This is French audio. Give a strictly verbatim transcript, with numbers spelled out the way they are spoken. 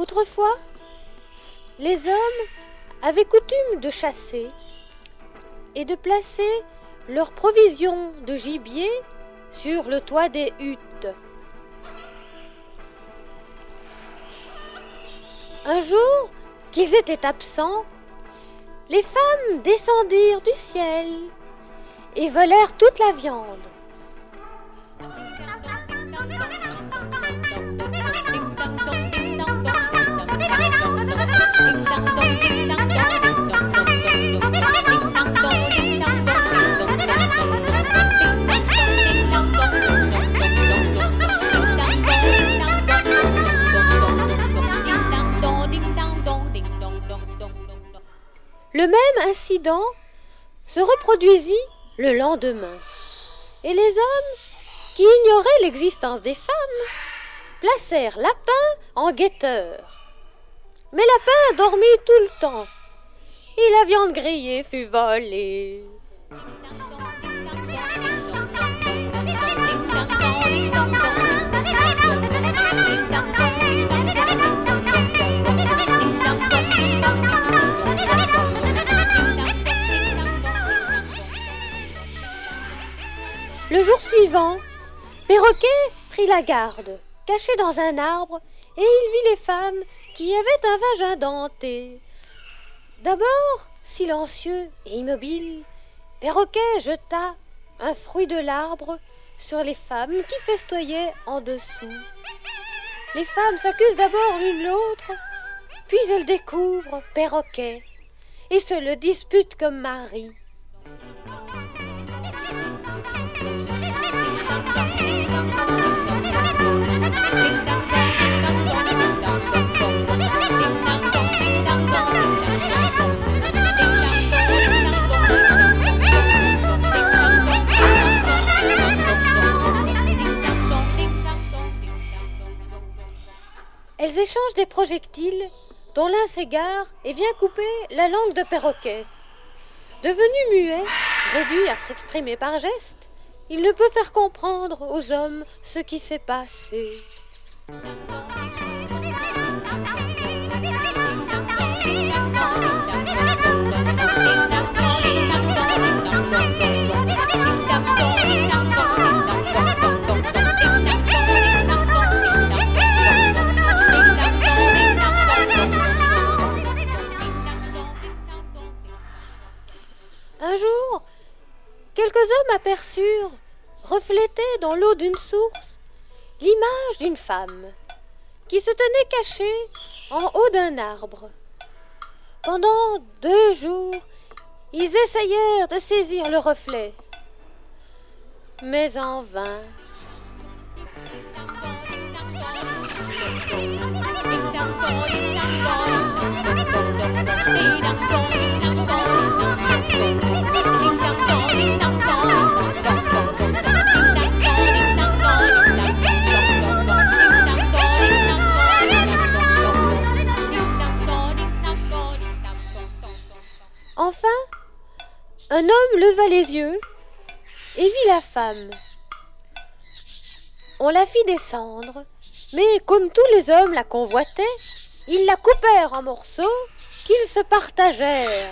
Autrefois, les hommes avaient coutume de chasser et de placer leurs provisions de gibier sur le toit des huttes. Un jour qu'ils étaient absents, les femmes descendirent du ciel et volèrent toute la viande. Le même incident se reproduisit le lendemain, et les hommes, qui ignoraient l'existence des femmes, placèrent Lapin en guetteur. Mais Lapin dormit tout le temps, et la viande grillée fut volée. Le jour suivant, Perroquet prit la garde, caché dans un arbre, et il vit les femmes qui avaient un vagin denté. D'abord, silencieux et immobile, Perroquet jeta un fruit de l'arbre sur les femmes qui festoyaient en dessous. Les femmes s'accusent d'abord l'une l'autre, puis elles découvrent Perroquet et se le disputent comme mari. Elles échangent des projectiles dont l'un s'égare et vient couper la langue de Perroquet. Devenu muet, réduit à s'exprimer par gestes, il ne peut faire comprendre aux hommes ce qui s'est passé. Un jour, quelques hommes aperçurent, reflétée dans l'eau d'une source, l'image d'une femme qui se tenait cachée en haut d'un arbre. Pendant deux jours, ils essayèrent de saisir le reflet, mais en vain. Enfin, un homme leva les yeux et vit la femme. On la fit descendre, mais comme tous les hommes la convoitaient, ils la coupèrent en morceaux qu'ils se partagèrent.